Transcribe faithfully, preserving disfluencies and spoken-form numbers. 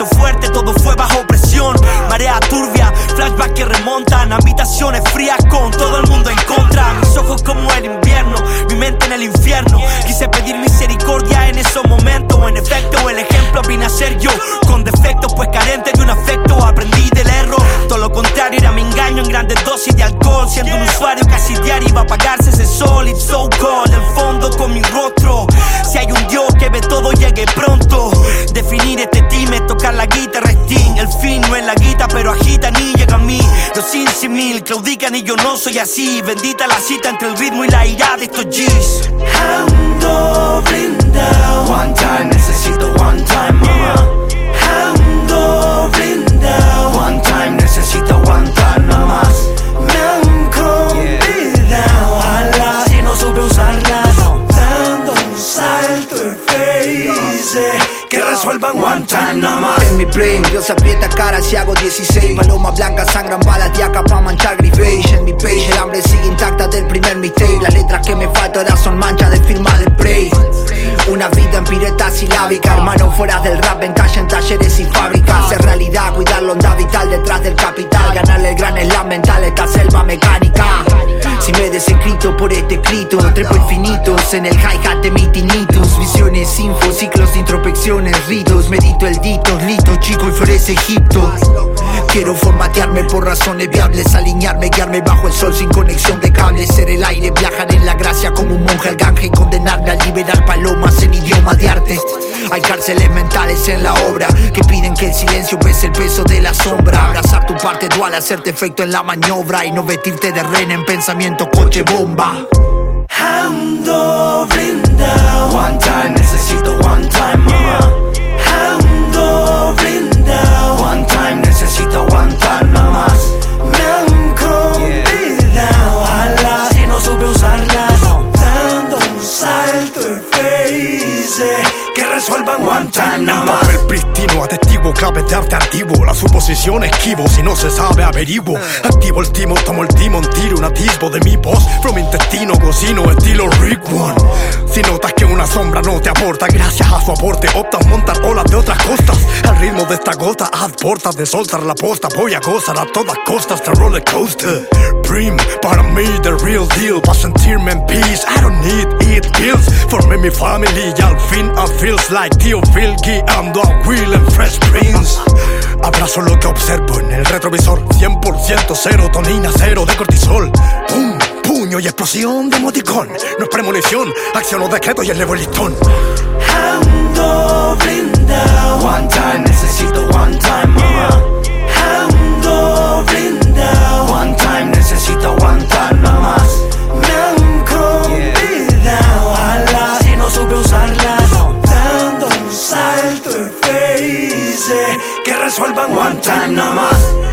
piso fuerte, todo fue bajo presión. Marea turbia, flashback que remontan, habitaciones frías con todo el mundo en contra. Mis ojos como el invierno, mi mente en el infierno. Quise pedir misericordia en esos momentos. En efecto, el ejemplo vine a ser yo, con defectos pues carente de un afecto. Aprendí del error, todo lo contrario era mi engaño en grandes dosis de alcohol. Siendo un usuario casi diario iba a apagarse ese sol. It's so cold, el fondo con mi rostro. Si hay un Dios que ve todo, llegue pronto. Definir este team es tocar la guitarra Sting. El fin no es la guita, pero agitan y llega a mí. Los insimil claudican y yo no soy así. Bendita la cita entre el ritmo y la ira de estos G's. Ando blindado. One time, necesito one time, mama. Ando blindado. One time, necesito one time, nada más. Me han convidado a la y no supe usarlas. Dando un salto en face que resuelvan one time nada más. En mi brain, Dios aprieta caras y hago dieciséis. Palomas blancas sangran balas de acá pa' manchar grifage. En mi page el hambre sigue intacta del primer mixtape. Las letras que me faltan ahora son manchas de firma de Prey. Una vida en pireta silábica, hermano fuera del rap, en calle, en talleres y fábricas. Es realidad, cuidar la onda vital detrás del capital. Ganarle el gran slam mental, esta selva mecánica. Si me he desencrito por este escrito, trepo infinitos en el hi-hat de mi tinnitus. Visiones, info, ciclos de introspecciones, ritos. Medito el dito, lito, chico y florece Egipto. Quiero formatearme por razones viables, alinearme, guiarme bajo el sol sin conexión de cables. Ser el aire, viajar en la gracia como un monje al ganje y condenarme a liberar palomas en idioma de arte. Hay cárceles mentales en la obra que piden que el silencio pese el peso de la sombra. Abrazar tu parte dual, hacerte efecto en la maniobra y no vestirte de rehén en pensamiento coche bomba. Ando blindado. One time, necesito one time, mama. Ando blindado. One time, necesito one time, nada más. Me han convidado a las y no supe usarlas. Dando un salto en face que resuelvan one time nada más. Papel pristino, atestigo, clave de arte antiguo. La suposición esquivo, si no se sabe averiguo. Activo el timo, tomo el timón, tiro un atisbo de mi voz. From intestino, cocino, estilo Rick One. Si notas que una sombra no te aporta, gracias a su aporte optas montar olas de otras costas. Al ritmo de esta gota, haz portas de soltar la posta. Voy a gozar a todas costas de roller coaster. Prim, para mí the real deal. Pa' sentirme en peace, I don't need it bills. Formé mi family y al fin I feels like Tío Phil guiando a Will en Fresh Prince. Abrazo lo que observo en el retrovisor. Cien por ciento serotonina, cero de cortisol. Pum, puño y explosión de emoticón. No es premonición, acciono decreto y elevo el listón. Ando blindado. One time, necesito one time, mama. Ando blindado. One time, necesito one time, nada más. Me han convidado a las y no supe usarlas. Dando un salto en face que resuelvan one time nada más.